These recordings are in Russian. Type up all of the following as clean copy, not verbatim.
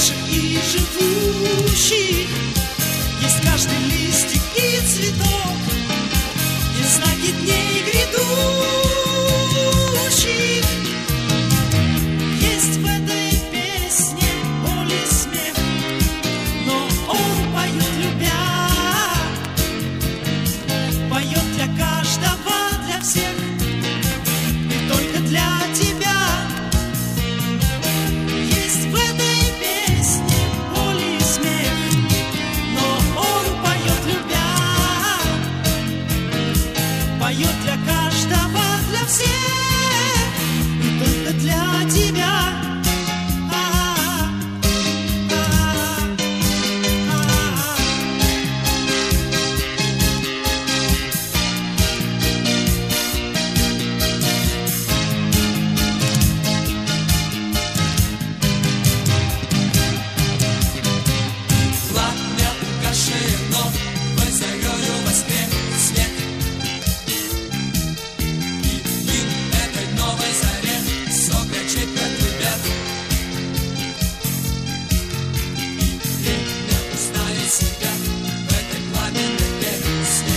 ушедших и живущих. Есть каждый листик и цветок, есть знаки дней грядущих. Есть в этой песне боль и смех, но он поет любя, поет для каждого, для всех, и только для тебя. Есть в этой песне боль и смех, но он поет любя, поет для каждого, для всех, и только для тебя. Пламя угашено, мы зарею воскреснет, и им этой новой заре согречет от любят. И время узнает себя в этой пламенной песне,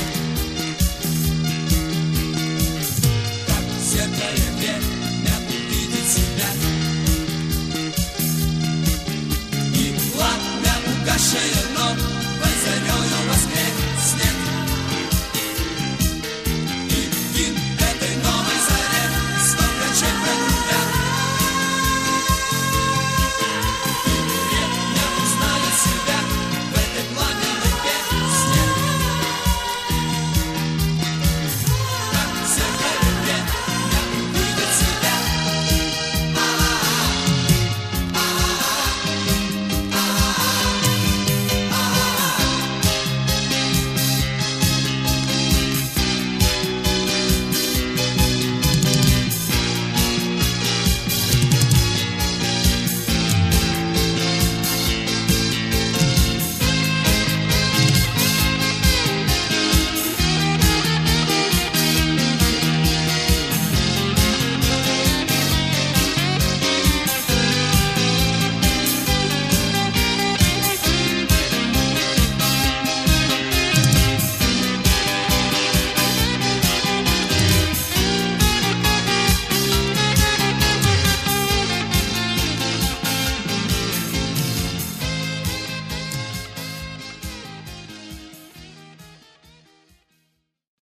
как в зеркале время увидит себя. И пламя угашено, мы зарею